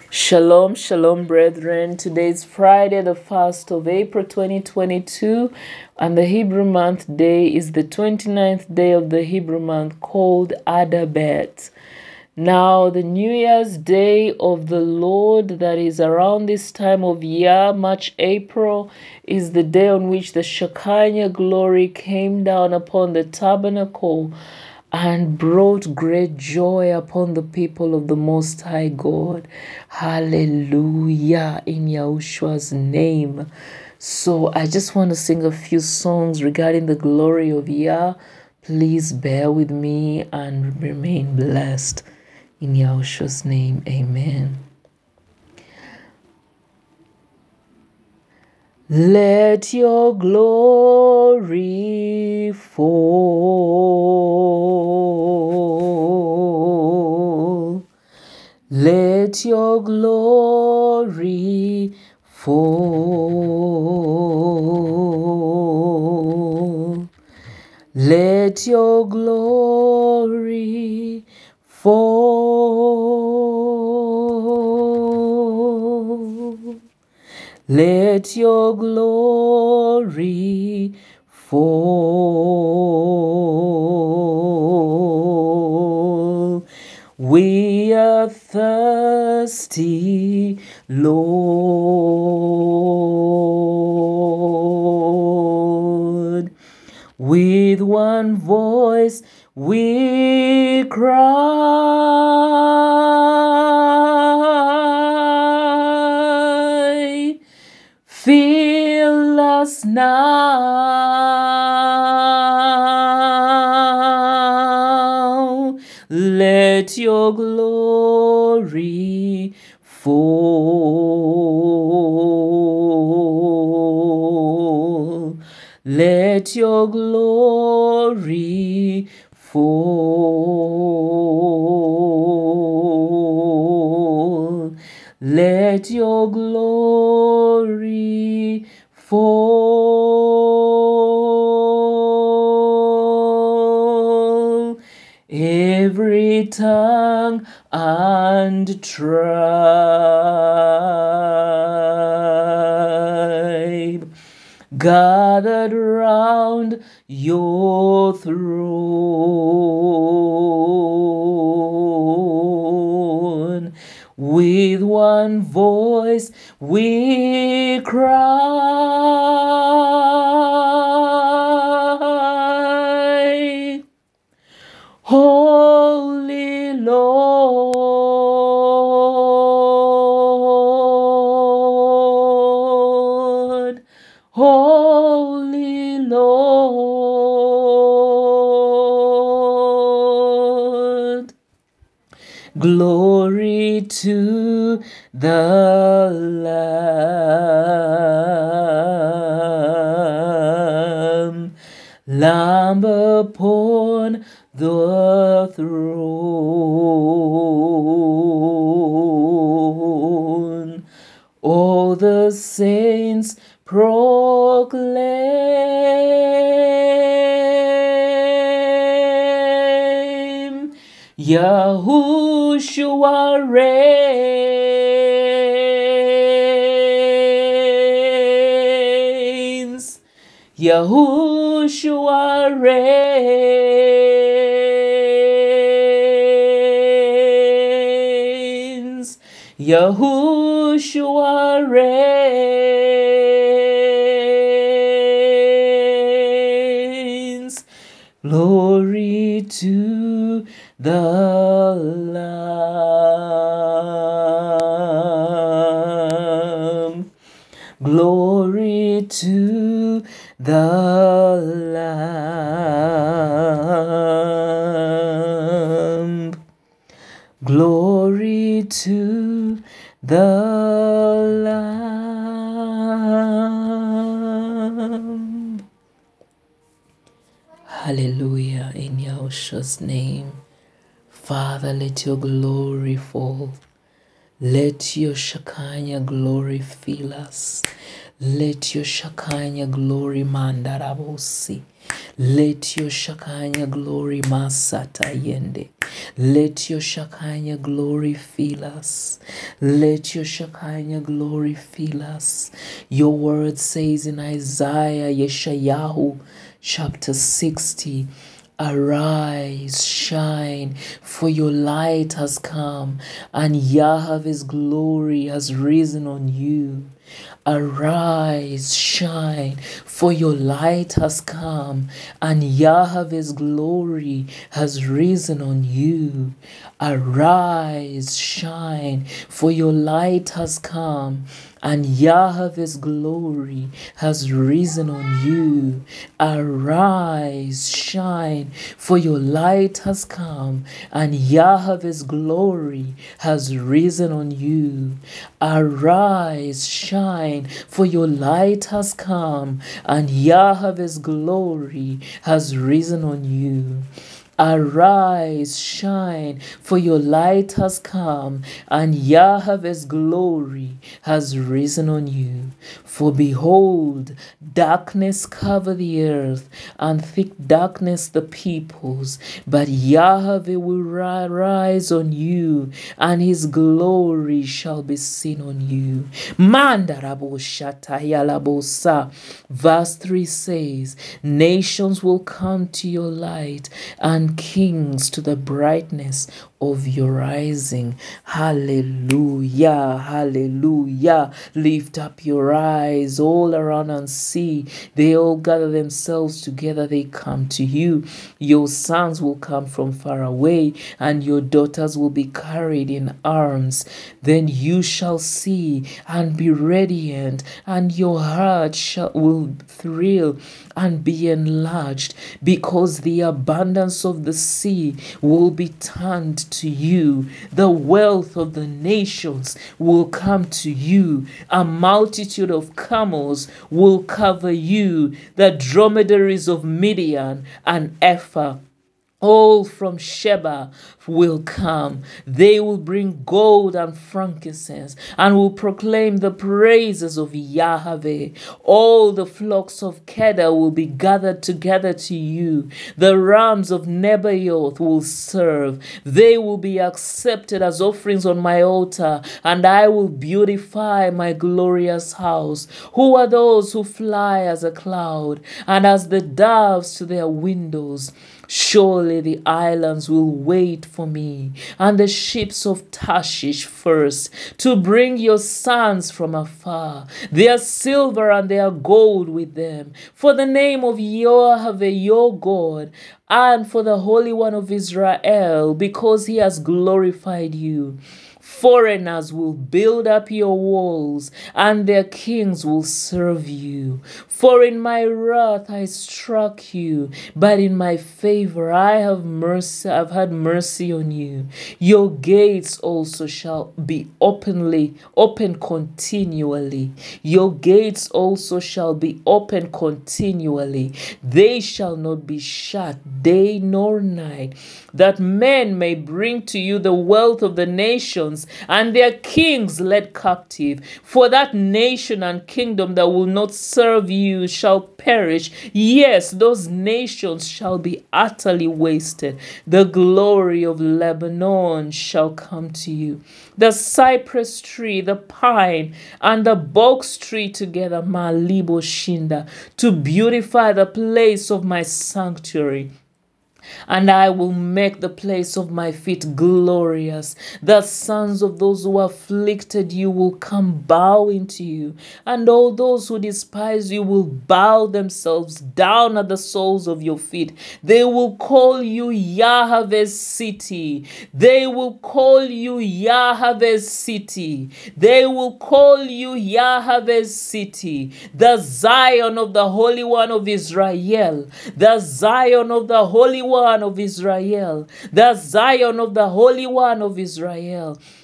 Shalom, shalom, brethren. Today is Friday, the 1st of April 2022, and the Hebrew month day is the 29th day of the Hebrew month called Adabet. Now, the New Year's Day of the Lord, that is around this time of year, March, April, is the day on which the Shekinah glory came down upon the tabernacle and brought great joy upon the people of the Most High God. Hallelujah, in Yahushua's name. So I just want to sing a few songs regarding the glory of Yah. Please bear with me and remain blessed. In Yahushua's name, amen. Let your glory fall. Let your glory fall. Let your glory fall. Let your glory fall. We are thirsty, Lord. With one voice we cry, fill us now. Let your glory fall. Let your glory fall. Let your glory fall. Every tongue and tribe gathered round your throne, with one voice we cry, Holy Lord, Holy Lord. Glory to the Lamb, Lamb upon the throne. All the saints proclaim, Yahushua reigns. Yahushua reigns. Yahushua reigns. Glory to the Lamb. Glory to the Lamb. Glory to the Lamb. Hallelujah, in Yahushua's name. Father, let your glory fall. Let your Shekinah glory fill us. Let your Shekinah glory mandarabosi. Let your Shekinah glory masata yende. Let your Shekinah glory fill us. Let your Shekinah glory fill us. Your word says in Isaiah Yeshayahu chapter 60, arise, shine, for your light has come, and Yahweh's glory has risen on you. Arise, shine, for your light has come, and Yahweh's glory has risen on you. Arise, shine, for your light has come, and Yahweh's glory has risen on you. Arise, shine, for your light has come, and Yahweh's glory has risen on you. Arise, shine, for your light has come, and Yahweh's glory has risen on you. Arise, shine, for your light has come, and Yahweh's glory has risen on you. For behold, darkness cover the earth, and thick darkness the peoples, but Yahweh will rise on you, and his glory shall be seen on you. Mandaraboshatayalabosa. Verse 3 says, nations will come to your light, and kings to the brightness of your rising. Hallelujah, hallelujah. Lift up your eyes all around and see. They all gather themselves together, they come to you. Your sons will come from far away, and your daughters will be carried in arms. Then you shall see and be radiant, and your heart will thrill and be enlarged, because the abundance of the sea will be turned to you. The wealth of the nations will come to you. A multitude of camels will cover you. The dromedaries of Midian and Ephah, all from Sheba, will come. They will bring gold and frankincense, and will proclaim the praises of Yahweh. All the flocks of Kedar will be gathered together to you. The rams of Nebaioth will serve. They will be accepted as offerings on my altar, and I will beautify my glorious house. Who are those who fly as a cloud, and as the doves to their windows? Surely the islands will wait for me, and the ships of Tarshish first, to bring your sons from afar, their silver and their gold with them, for the name of Yahweh your God, and for the Holy One of Israel, because he has glorified you. Foreigners will build up your walls, and their kings will serve you. For in my wrath I struck you, but in my favor I've had mercy on you. Your gates also shall be open continually. Your gates also shall be open continually. They shall not be shut day nor night, that men may bring to you the wealth of the nations, and their kings led captive. For that nation and kingdom that will not serve you shall perish. Yes, those nations shall be utterly wasted. The glory of Lebanon shall come to you. The cypress tree, the pine, and the box tree together, Malibo Shinda, to beautify the place of my sanctuary. And I will make the place of my feet glorious. The sons of those who afflicted you will come bowing to you, and all those who despise you will bow themselves down at the soles of your feet. They will call you Yahweh's city. They will call you Yahweh's city. They will call you Yahweh's city. The Zion of the Holy One of Israel. The Zion of the Holy One of Israel. The Zion of the Holy One of Israel.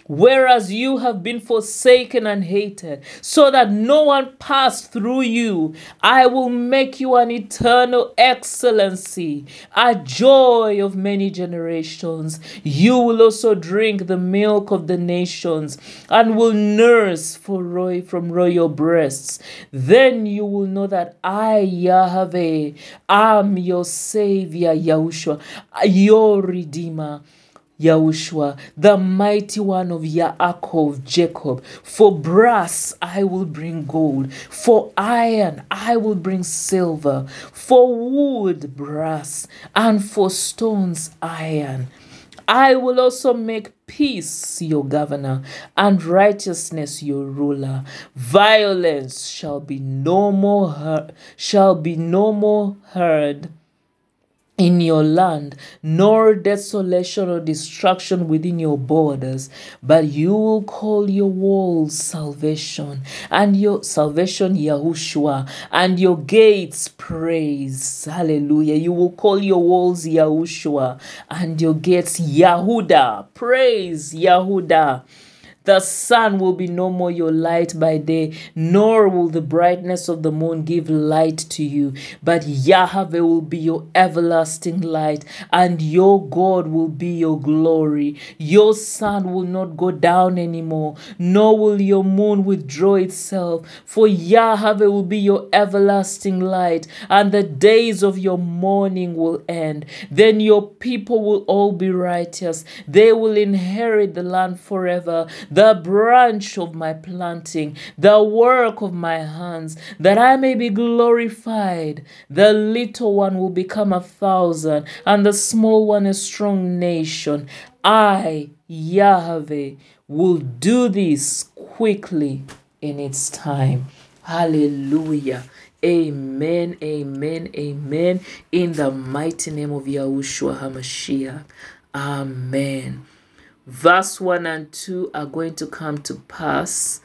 whereas you have been forsaken and hated, so that no one passed through you. I will make you an eternal excellency, a joy of many generations. You will also drink the milk of the nations and will nurse from royal breasts. Then you will know that I, Yahweh, am your Savior, Yahushua, your Redeemer. Yahushua, the mighty one of Yaakov, Jacob. For brass I will bring gold, for iron I will bring silver, for wood brass, and for stones iron. I will also make peace your governor, and righteousness your ruler. Violence shall be no more heard in your land, nor desolation or destruction within your borders, but you will call your walls salvation, and your salvation Yahushua, and your gates praise. Hallelujah. You will call your walls Yahushua, and your gates Yahuda. Praise Yahuda. The sun will be no more your light by day, nor will the brightness of the moon give light to you. But Yahweh will be your everlasting light, and your God will be your glory. Your sun will not go down anymore, nor will your moon withdraw itself. For Yahweh will be your everlasting light, and the days of your mourning will end. Then your people will all be righteous. They will inherit the land forever, the branch of my planting, the work of my hands, that I may be glorified. The little one will become 1,000, and the small one a strong nation. I, Yahweh, will do this quickly in its time. Hallelujah. Amen, amen, amen. In the mighty name of Yahushua HaMashiach. Amen. Verse 1 and 2 are going to come to pass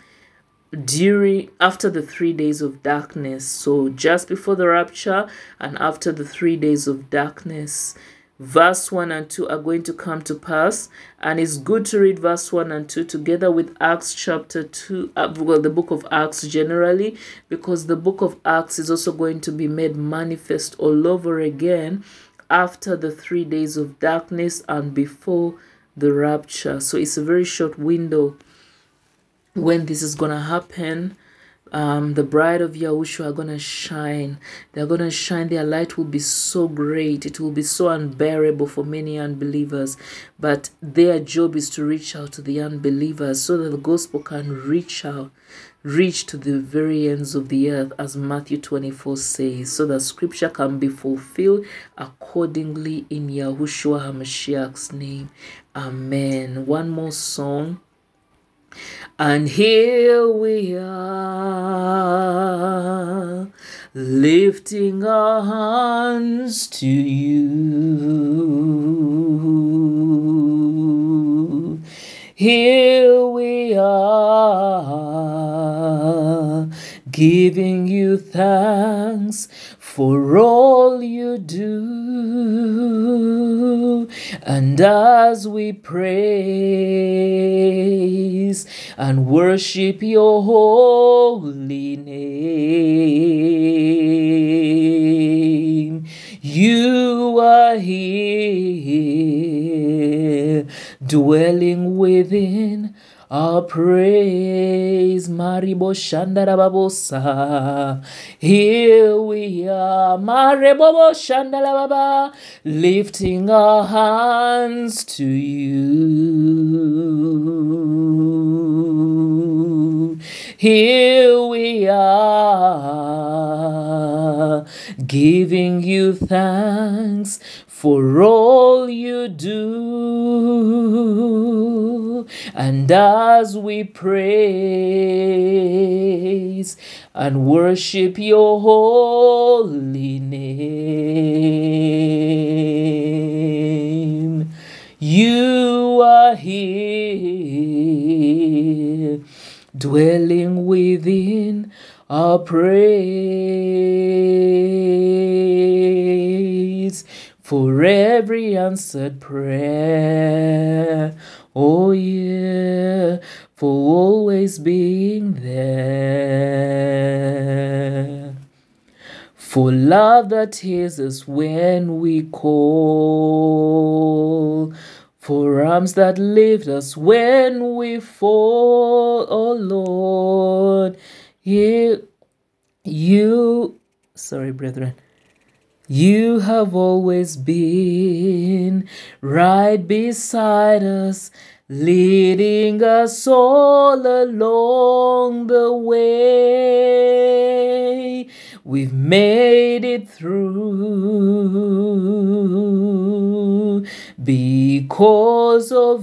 after the 3 days of darkness. So just before the rapture and after the 3 days of darkness, verse 1 and 2 are going to come to pass. And it's good to read verse 1 and 2 together with Acts chapter 2, the book of Acts generally, because the book of Acts is also going to be made manifest all over again after the 3 days of darkness and before the rapture. So it's a very short window when this is gonna happen. The bride of Yahushua are gonna shine. They're gonna shine. Their light will be so great. It will be so unbearable for many unbelievers. But their job is to reach out to the unbelievers so that the gospel can reach to the very ends of the earth, as Matthew 24 says, so that scripture can be fulfilled accordingly in Yahushua HaMashiach's name. Amen. One more song. And here we are, lifting our hands to you. Here we are, giving you thanks for all you do. And as we praise and worship your holy name, you are here, dwelling within our praise. Maribo Shandarababosa. Here we are, Maribo Shandalababa, lifting our hands to you. Here we are, giving you thanks for all you do. And as we praise and worship your holy name, you are here, dwelling within our praise. For every answered prayer, Oh yeah, for always being there. For love that hears us when we call. For arms that lift us when we fall. Oh Lord, sorry, brethren. You have always been right beside us, leading us all along the way. We've made it through because of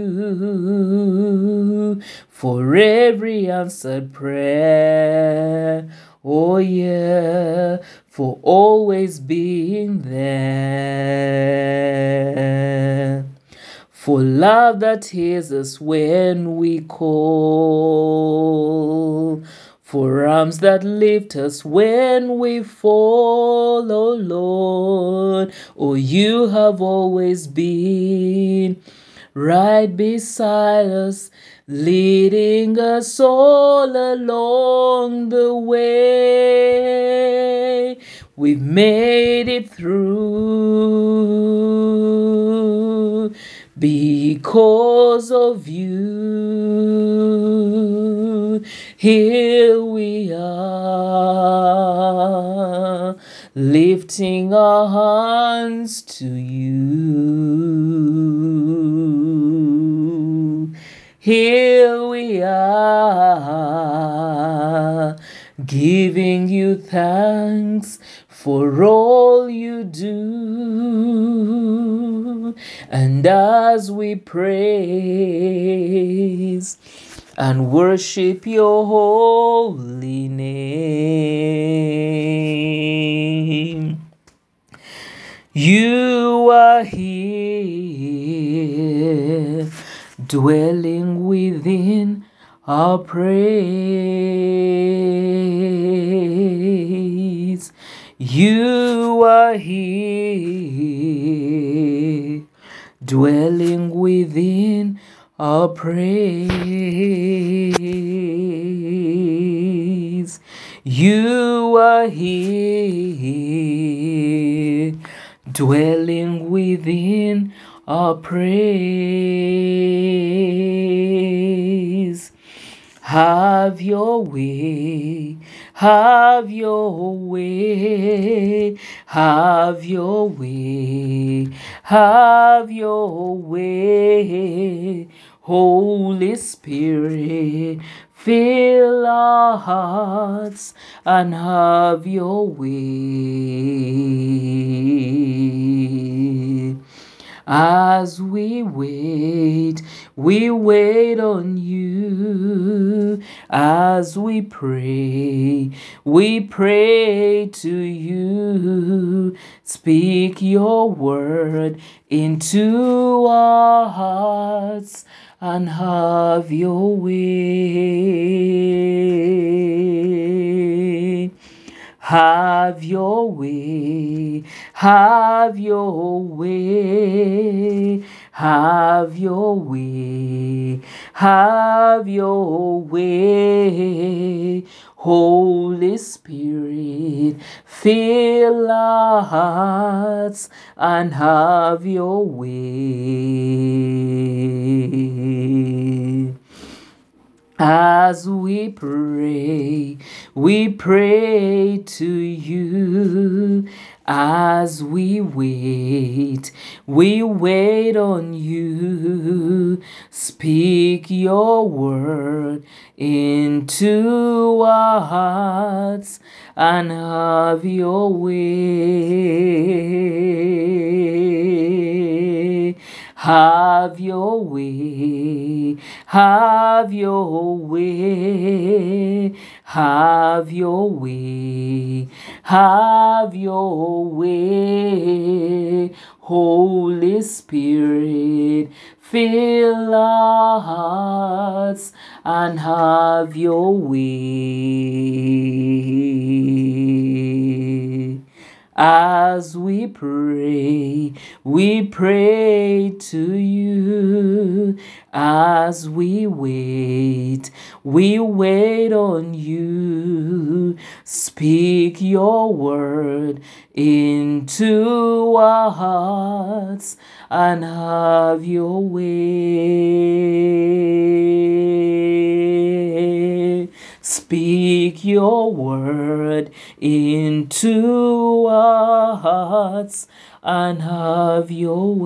you. For every answered prayer, oh yeah, for always being there. For love that hears us when we call. For arms that lift us when we fall, oh Lord. Oh, you have always been right beside us, leading us all along the way. We've made it through because of you. Here we are, lifting our hands to you. Here we are, giving you thanks for all you do. And as we praise and worship your holy name, you are here, dwelling within our praise. You are here, dwelling within our praise. You are here, dwelling within our praise. Have your way, have your way, have your way, have your way. Holy Spirit, fill our hearts and have your way. As we wait on you. As we pray to you. Speak your word into our hearts and have your way. Have your way, have your way, have your way, have your way. Holy Spirit, fill our hearts and have your way. As we pray to you. As we wait on you. Speak your word into our hearts and have your way. Have your way, have your way, have your way, have your way. Holy Spirit, fill our hearts and have your way. As we pray to you. As we wait on you. Speak your word into our hearts and have your way. Speak your word into our hearts and have your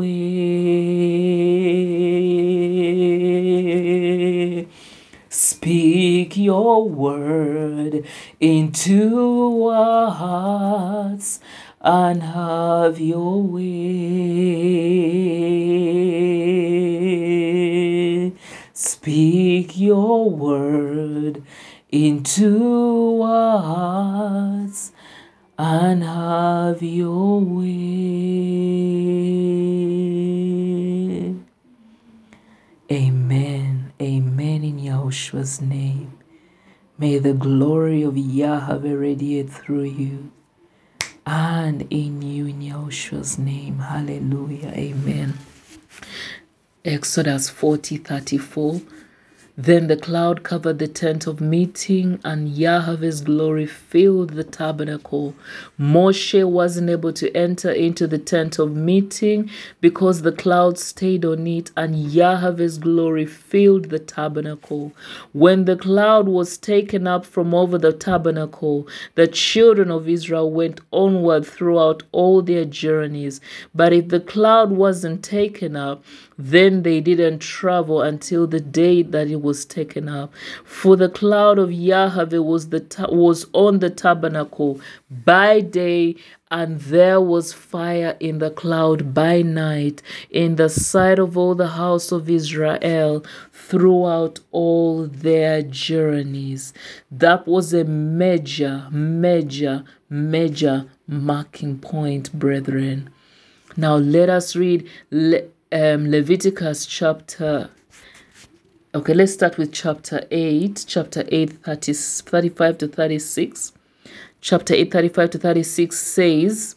way. Speak your word into our hearts and have your way. Speak your word into our hearts and have your way. Amen. Amen in Yahushua's name. May the glory of Yahweh radiate through you and in you in Yahushua's name. Hallelujah. Amen. Exodus 40:34. Then the cloud covered the tent of meeting, and Yahweh's glory filled the tabernacle. Moshe wasn't able to enter into the tent of meeting because the cloud stayed on it, and Yahweh's glory filled the tabernacle. When the cloud was taken up from over the tabernacle, the children of Israel went onward throughout all their journeys. But if the cloud wasn't taken up, then they didn't travel until the day that it was taken up. For the cloud of Yahweh was on the tabernacle by day, and there was fire in the cloud by night in the sight of all the house of Israel throughout all their journeys. That was a major marking point, brethren. Now let us read Leviticus chapter. Okay, let's start with chapter 8. Chapter 8, 35 to 36. Chapter 8, 35 to 36 says,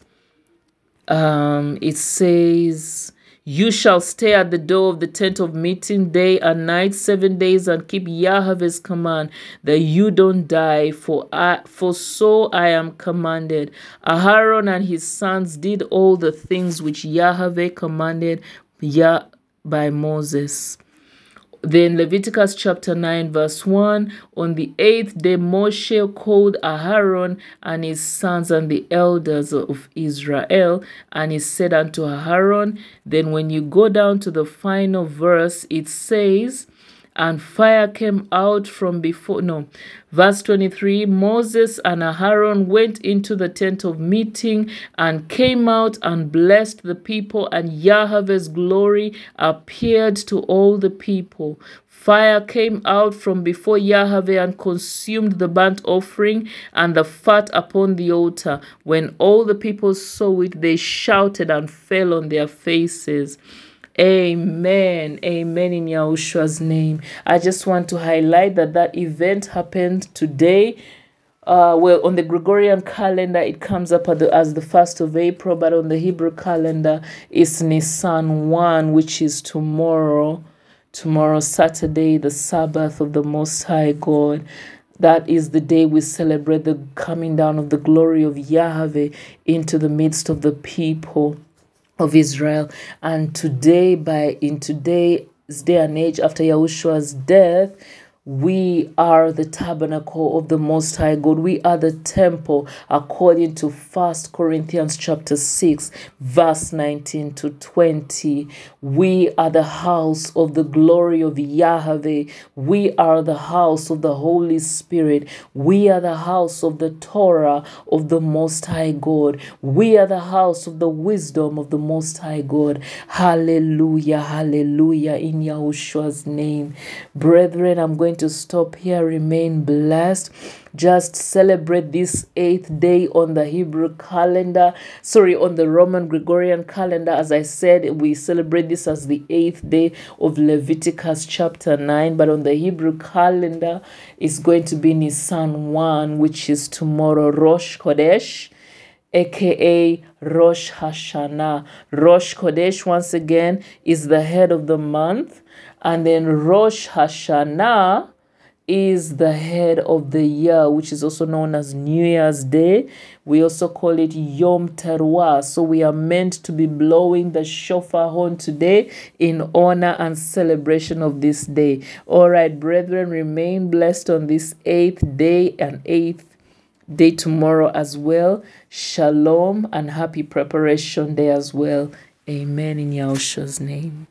it says, you shall stay at the door of the tent of meeting day and night 7 days and keep Yahweh's command that you don't die, for so I am commanded. Aaron and his sons did all the things which Yahweh commanded by Moses. Then Leviticus chapter 9 verse 1, on the 8th day Moshe called Aaron and his sons and the elders of Israel, and he said unto Aaron, then when you go down to the final verse, it says, and fire came out from before, verse 23, Moses and Aaron went into the tent of meeting and came out and blessed the people, and Yahweh's glory appeared to all the people. Fire came out from before Yahweh and consumed the burnt offering and the fat upon the altar. When all the people saw it, they shouted and fell on their faces. Amen. Amen in Yahushua's name. I just want to highlight that event happened today. Well, on the Gregorian calendar, it comes up as the 1st of April, but on the Hebrew calendar, it's Nisan 1, which is tomorrow. Tomorrow, Saturday, the Sabbath of the Most High God. That is the day we celebrate the coming down of the glory of Yahweh into the midst of the people of Israel. And today, in today's day and age, after Yahushua's death, we are the tabernacle of the Most High God. We are the temple, according to 1 Corinthians chapter 6, verse 19 to 20. We are the house of the glory of Yahweh. We are the house of the Holy Spirit. We are the house of the Torah of the Most High God. We are the house of the wisdom of the Most High God. Hallelujah, hallelujah, in Yahushua's name. Brethren, I'm going to stop here. Remain blessed. Just celebrate this 8th day on the Hebrew calendar. On the Roman Gregorian calendar. As I said, we celebrate this as the 8th day of Leviticus chapter 9. But on the Hebrew calendar, it's going to be Nisan 1, which is tomorrow, Rosh Chodesh. aka Rosh Hashanah. Rosh Chodesh, once again, is the head of the month, and then Rosh Hashanah is the head of the year, which is also known as New Year's Day. We also call it Yom Teruah. So we are meant to be blowing the shofar horn today in honor and celebration of this day. All right, brethren, remain blessed on this 8th day and 8th day tomorrow as well. Shalom and happy preparation day as well. Amen in Yahushua's name.